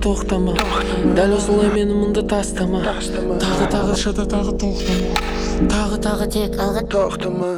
тоқтама. Дәл осылай мені мұнда тастама. Тағы шыда, тағы тоқтама. Тағы тек алға тоқтама.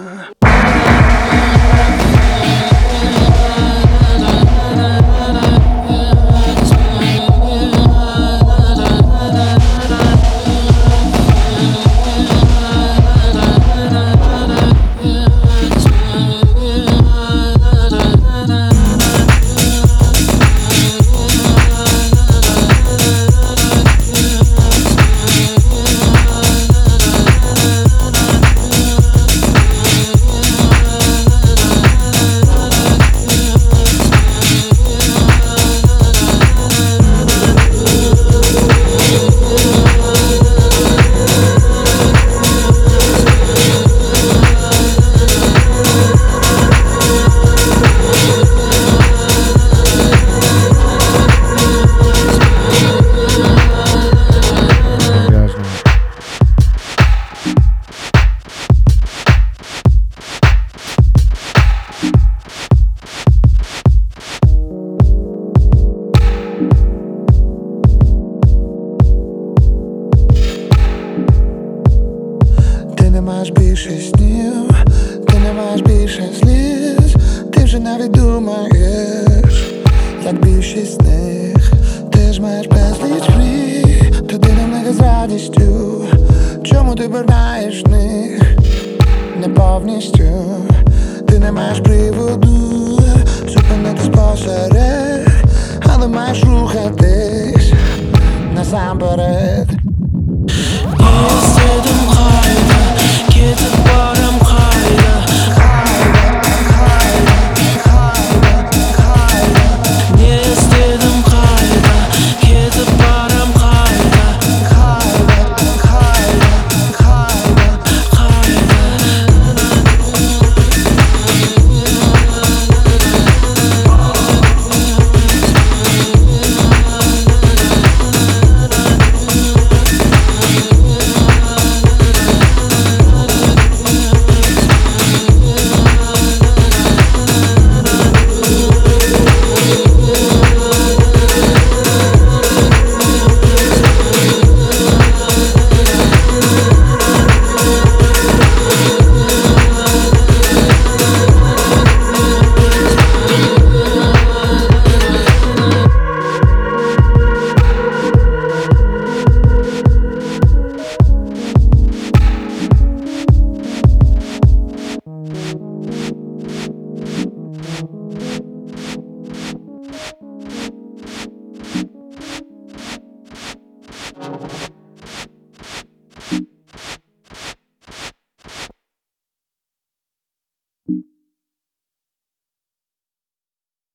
Ти не маєш більше снів, ти не маєш більше сліз. Ти вже навіть думаєш, як більшість з них. Ти ж маєш безліч мрій, тоді не них з радістю. Чому ти бажаєш них не повністю? Ти не маєш приводу зупинитись посеред, але маєш рухатись насамперед. Не істедім